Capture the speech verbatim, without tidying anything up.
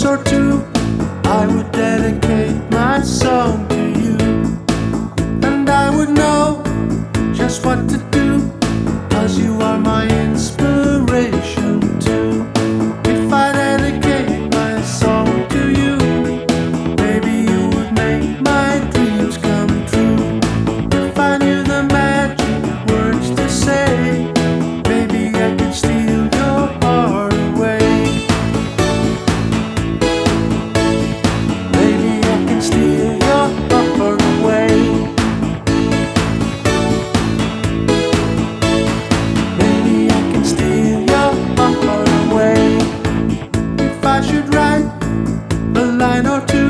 or two, I would dedicate my song to you. And I would know just what to do, 'cause you are my inspiration too. If I dedicate my song to you, maybe you would make my dreams come true. If I knew the magic words to say, maybe I could steal your heart away. Maybe I can steal your heart away. Maybe I can steal your heart away. If I should write a line or two,